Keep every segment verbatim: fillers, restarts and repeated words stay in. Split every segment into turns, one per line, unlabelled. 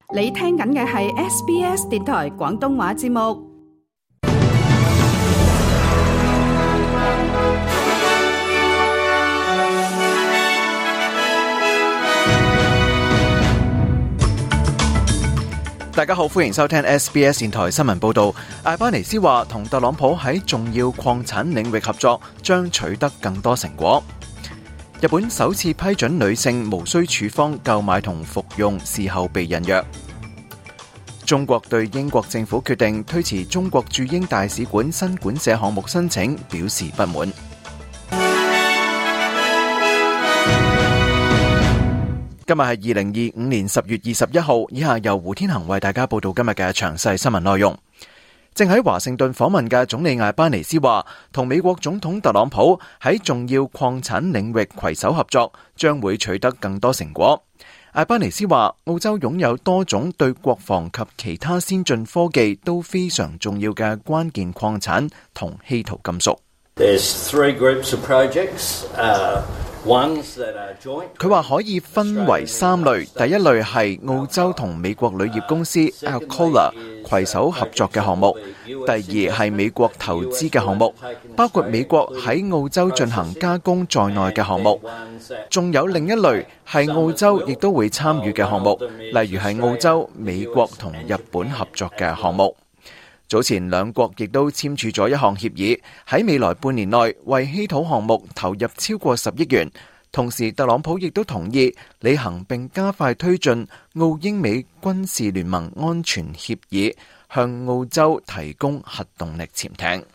你聽緊嘅係 S B S 電台廣東話節目。
大家好，歡迎收聽 S B S 電台新聞報道。艾巴尼斯話同特朗普喺重要礦產領域合作，將取得更多成果。日本首次批准女性無需處方購買同服用事後避孕藥。中國對英國政府決定推遲中國駐英大使館新館舍項目申請表示不滿。今日係二零二五年十月二十一號，以下由胡天恒為大家報道今日嘅詳細新聞內容。正喺華盛頓訪問嘅總理艾巴尼斯話，同美國總統特朗普喺重要礦產領域攜手合作，將會取得更多成果。艾巴尼斯話，澳洲擁有多種對國防及其他先進科技都非常重要嘅關鍵礦產同稀土金屬。
There's three groups of projects, uh, ones that are joint.
佢話可以分為三類，第一類係澳洲同美國鋁業公司 Alcoa 攜手合作嘅項目，第二係美國投資嘅項目，包括美國喺澳洲進行加工在內嘅項目，仲有另一類係澳洲亦都會參與嘅項目，例如係澳洲、美國同日本合作嘅項目。早前兩國亦都簽署咗一項協議，喺未來半年內為稀土項目投入超過十億元。同時，特朗普亦都同意履行並加快推進澳英美軍事聯盟安全協議，向澳洲提供核動力潛艇。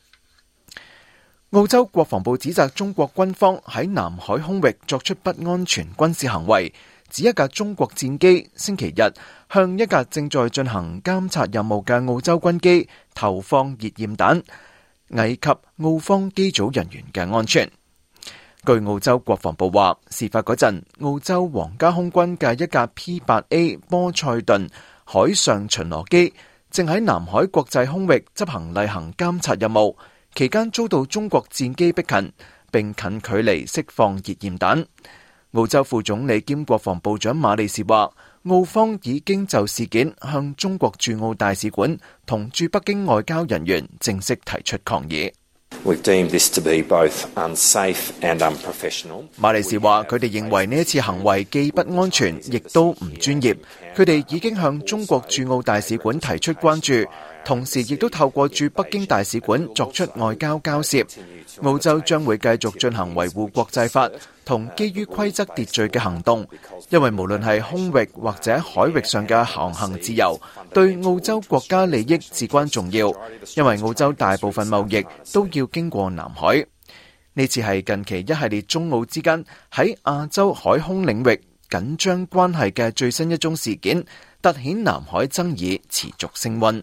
澳洲國防部指責中國軍方喺南海空域作出不安全軍事行為，指一架中國戰機星期日向一架正在進行監察任務嘅澳洲軍機投放熱焰彈，危及澳方機組人員嘅安全。據澳洲國防部話，事發嗰陣，澳洲皇家空軍嘅一架 P 八 A 波塞頓海上巡邏機正喺南海國際空域執行例行監察任務，期間遭到中國戰機逼近，並近距離釋放熱焰彈。澳洲副總理兼國防部長馬利士話，澳方已經就事件向中國駐澳大使館同駐北京外交人員正式提出抗議。
We've deemed this to be both unsafe and unprofessional.
馬利士話，佢哋認為呢一次行為既不安全，亦都唔專業。佢哋已經向中國駐澳大使館提出關注，同時亦都透過駐北京大使館作出外交交涉。澳洲將會繼續進行維護國際法同基於規則秩序嘅行動，因為無論係空域或者海域上嘅航行自由，對澳洲國家利益至關重要，因為澳洲大部分貿易都要經過南海。呢次係近期一系列中澳之間喺亞洲海空領域緊張關係嘅最新一宗事件，凸顯南海爭議持續升溫。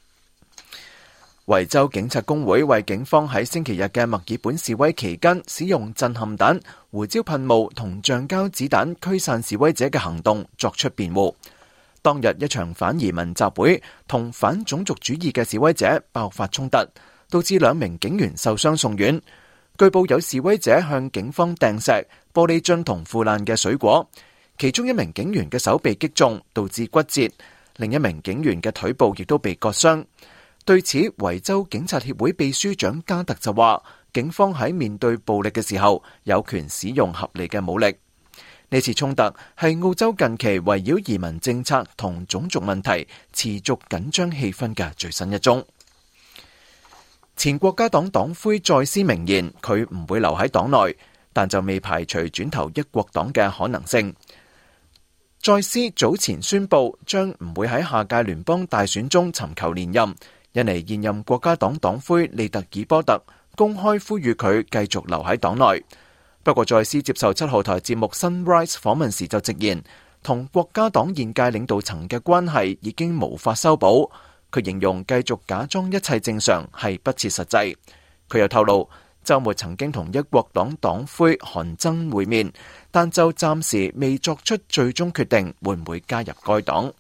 維州警察工會為警方喺星期日嘅墨爾本示威期間使用震撼彈、胡椒噴霧同橡膠子彈驅散示威者嘅行動作出辯護。當日一場反移民集會同反種族主義嘅示威者爆發衝突，導致兩名警員受傷送院。據報有示威者向警方掟石、玻璃樽同腐爛嘅水果，其中一名警員嘅手被擊中，導致骨折，另一名警員嘅腿部亦都被割傷。對此，維州警察協會秘書長加特就話，警方喺面對暴力嘅時候，有權使用合理嘅武力。呢次衝突係澳洲近期圍繞移民政策同種族問題持續緊張氣氛嘅最新一宗。前國家黨黨魁再斯明言，佢唔會留喺黨內，但就未排除轉投一國黨嘅可能性。再斯早前宣布將唔會喺下屆聯邦大選中尋求連任，引嚟現任國家黨黨魁利特爾波特公開呼籲佢繼續留喺黨內。不過再斯接受七號台節目 Sunrise 訪問時就直言，同國家黨現屆領導層嘅關係已經無法修補。佢形容繼續假裝一切正常係不切實際。佢又透露，週末曾經同一國黨黨魁韓曾會面，但就暫時未作出最終決定會唔會加入該黨。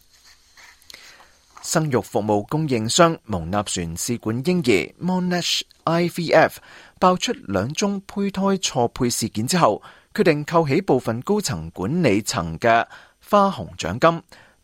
生育服務供應商蒙納船試管嬰兒 Monash I V F 爆出兩宗胚胎錯配事件之後，決定扣起部分高層管理層嘅花紅獎金，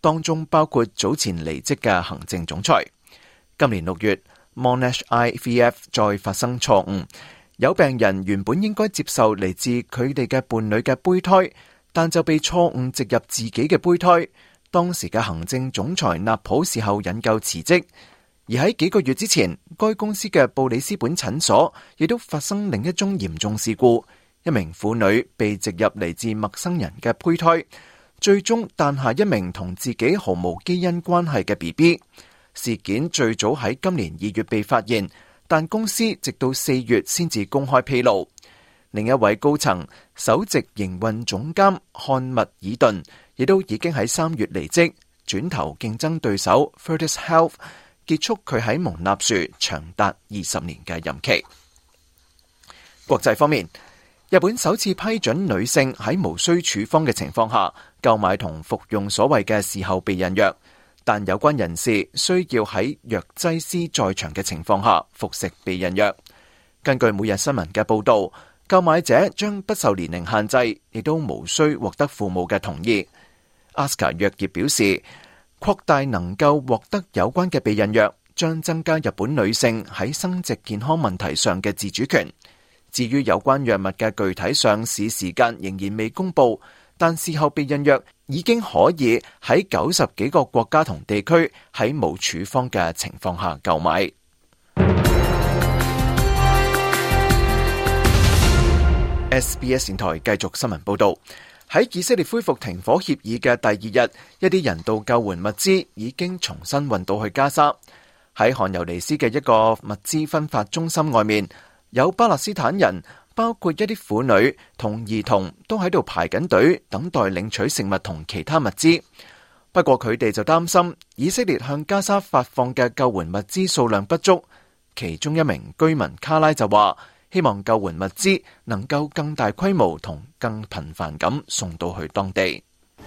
當中包括早前離職嘅行政總裁。今年六月 Monash I V F 再發生錯誤，有病人原本應該接受嚟自佢哋嘅伴侶嘅胚胎，但就被錯誤植入自己嘅胚胎。當時嘅行政總裁納普事後引咎辭職。而喺幾個月之前，該公司嘅布里斯本診所亦都發生另一宗嚴重事故，一名婦女被植入嚟自陌生人嘅胚胎，最終誕下一名同自己毫無基因關係嘅 B B。 事件最早喺今年二月被發現，但公司直到四月先至公開披露。另一位高層首席營運總監漢密爾頓亦都已經喺三月離職，轉投競爭對手 Fortis Health，結束佢喺蒙納殊長達二十年嘅任期。國際方面，日本首次批准女性喺無需處方嘅情況下購買同服用所謂嘅事後避孕藥，但有關人士需要喺藥劑師在場嘅情況下服食避孕藥。根據每日新聞嘅報道，購買者將不受年齡限制，亦都無需獲得父母嘅同意。阿斯卡藥業表示，擴大能夠獲得有關嘅避孕藥，將增加日本女性喺生殖健康問題上嘅自主權。至於有關藥物嘅具體上市時間仍然未公布，但事後避孕藥已經可以喺九十幾個國家同地區喺冇處方嘅情況下購買。S B S 電台繼續新聞報道。喺以色列恢復停火協議嘅第二日，一啲人道救援物資已經重新運到去加沙。喺汗尤尼斯嘅一個物資分發中心外面，有巴勒斯坦人，包括一啲婦女同兒童，都喺度排緊隊等待領取食物同其他物資。不過佢哋就擔心以色列向加沙發放嘅救援物資數量不足。其中一名居民卡拉就話，希望救援物資能夠更大規模同更頻繁咁送到去當地。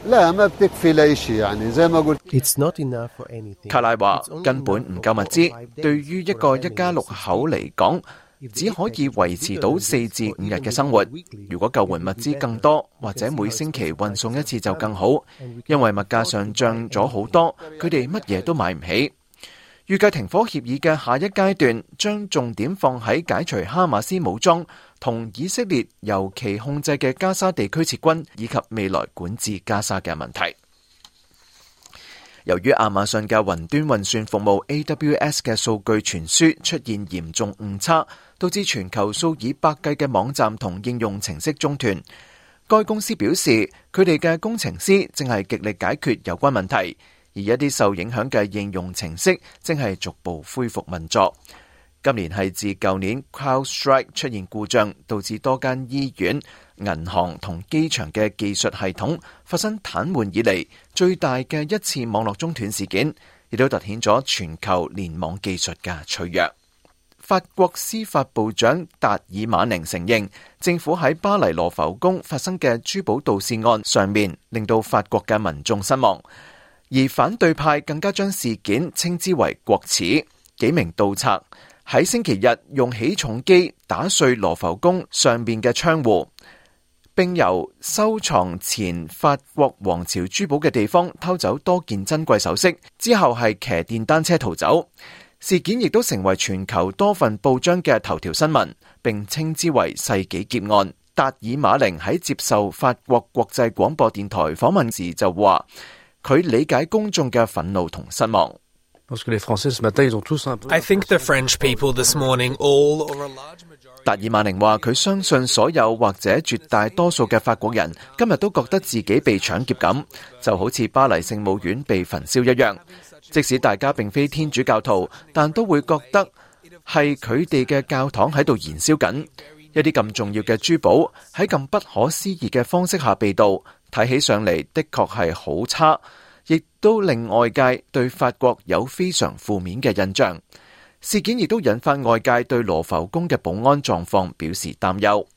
卡拉話根本唔夠物資，對於一個一家六口嚟講，只可以維持到四至五日嘅生活。如果救援物資更多，或者每星期運送一次就更好，因為物價上漲咗好多，佢哋乜嘢都買唔起。預計停火協議嘅下一階段將重點放喺解除哈馬斯武裝同以色列由其控制嘅加沙地區撤軍，以及未來管治加沙嘅問題。由於亞馬遜嘅雲端運算服務 A W S 嘅數據傳輸出現嚴重誤差，導致全球數以百計嘅網站同應用程式中斷。該公司表示，佢哋嘅工程師正係極力解決有關問題，而一啲受影響嘅應用程式正係逐步恢復運作。今年係自舊年 CrowdStrike 出現故障，導致多間醫院、銀行同機場嘅技術系統發生癱瘓以嚟最大嘅一次網絡中斷事件，亦都凸顯咗全球聯網技術嘅脆弱。法國司法部長達爾馬寧承認，政府喺巴黎羅浮宮發生嘅珠寶盜竊案上面，令到法國嘅民眾失望。而反對派更加將事件稱之為國恥。幾名盜賊喺星期日用起重機打碎羅浮宮上面嘅窗戶，並由收藏前法國王朝珠寶嘅地方偷走多件珍貴首飾，之後係騎電單車逃走。事件亦都成為全球多份報章嘅頭條新聞，並稱之為世紀劫案。達爾馬寧喺接受法國國際廣播電台訪問時就話，佢理解公眾嘅憤怒同失望。
I think the French people this morning all or a large majority.
達爾馬寧話，佢相信所有或者絕大多數嘅法國人今日都覺得自己被搶劫咁，就好似巴黎聖母院被焚燒一樣。即使大家並非天主教徒，但都會覺得係佢哋嘅教堂喺度燃燒緊。一啲咁重要嘅珠寶喺咁不可思議嘅方式下被盜，睇起上嚟的確係好差，亦都令外界對法國有非常負面嘅印象。事件亦都引發外界對羅浮宮嘅保安狀況表示擔憂。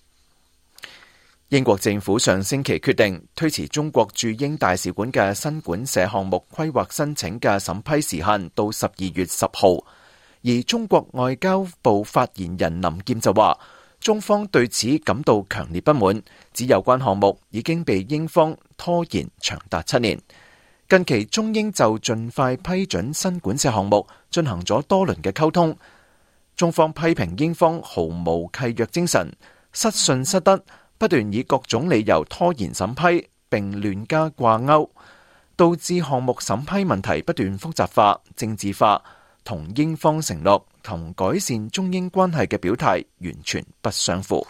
英國政府上星期決定推遲中國駐英大使館嘅新館舍項目規劃申請嘅審批時限到十二月十號，而中國外交部發言人林劍就話，中方對此感到強烈不滿，指有關項目已經被英方拖延長達七年。 近期中英就盡快批准新管線項目進行咗多輪嘅溝通，中方批評英方毫無契約精神，失信失德，不斷以各種理由拖延審批並亂加掛鈎，導致項目審批問題不斷複雜化、政治化，同英方承諾同改善中英關係嘅表態完全不相符。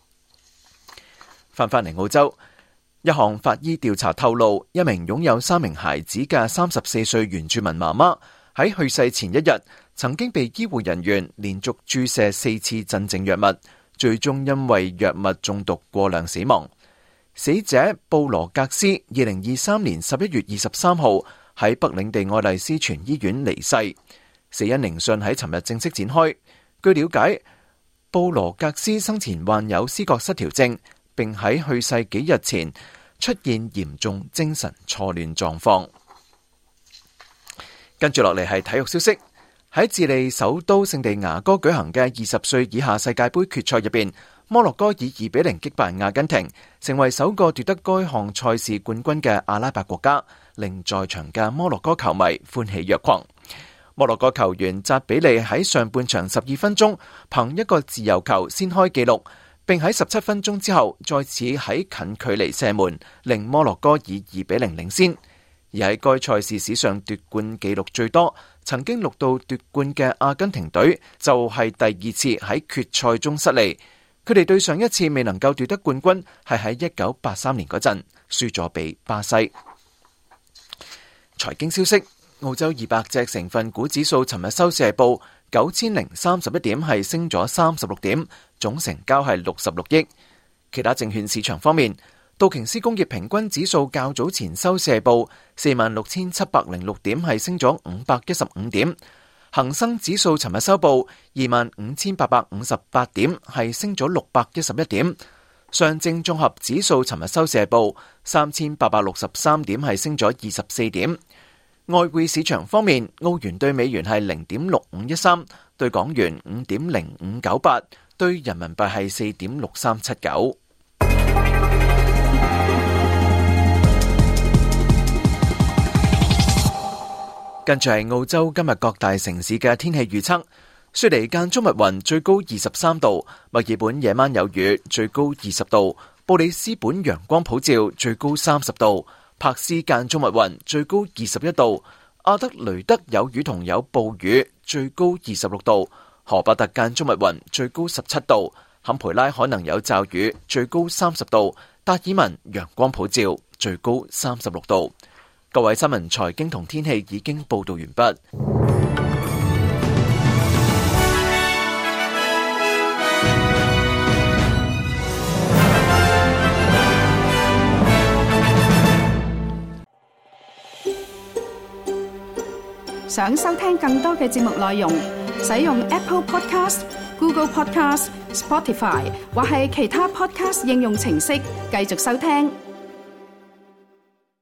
翻返嚟澳洲，一項法醫調查透露，一名擁有三名孩子嘅三十四歲原住民媽媽喺去世前一日，曾經被醫護人員連續注射四次鎮靜藥物，最終因為藥物中毒過量死亡。死者布羅格斯二零二三年十一月二十三號喺北領地愛麗絲全醫院離世，死因聆訊喺尋日正式展開。據了解，布羅格斯生前患有思覺失調症，並喺去世幾日前出現嚴重精神錯亂狀況。跟住落嚟係體育消息，喺智利首都聖地牙哥舉行嘅二十歲以下世界盃決賽入邊，摩洛哥以二比零擊敗阿根廷，成為首個奪得該項賽事冠軍嘅阿拉伯國家，令在場嘅摩洛哥球迷歡喜若狂。摩洛哥球員扎比利喺上半場十二分鐘憑一個自由球先開紀錄，並喺十七分鐘之後再次喺近距離射門，令摩洛哥以二比零領先。而喺該賽事史上奪冠紀錄最多，曾經六度奪冠嘅阿根廷隊就係第二次喺決賽中失利。佢哋對上一次未能夠奪得冠軍係喺一九八三年嗰陣，輸咗俾巴西。財經消息，澳洲二百隻成分股指數尋日收市係報九千零三十一點，係升咗三十六點，總成交係六十六億。其他證券市場方面，道瓊斯工業平均指數較早前收市係報四萬六千七百零六點，係升咗五百一十五點。恒生指數尋日收報二萬五千八百五十八點，係升咗六百一十一點。上證綜合指數尋日收市係報三千八百六十三點，係升咗二十四點。外匯市場方面，澳元對美元係零點六五一三，對港元五點零五九八，對人民幣係四點六三七九。跟住係澳洲今日各大城市嘅天氣預測：雪梨間中密雲，最高二十三度；墨爾本夜晚有雨，最高二十度；布里斯本陽光普照，最高三十度；柏斯間中密雲，最高二十一度；阿德雷德有雨同有暴雨，最高二十六度；荷伯特間中密雲，最高十七度；坎培拉可能有驟雨，最高三十度；達爾文陽光普照，最高三十六度。各位新聞、財經同天氣已經報道完畢。
想收聽更多嘅節目內容，使用 Apple Podcast、Google Podcast、Spotify 或係其他 Podcast 應用程式繼續收聽。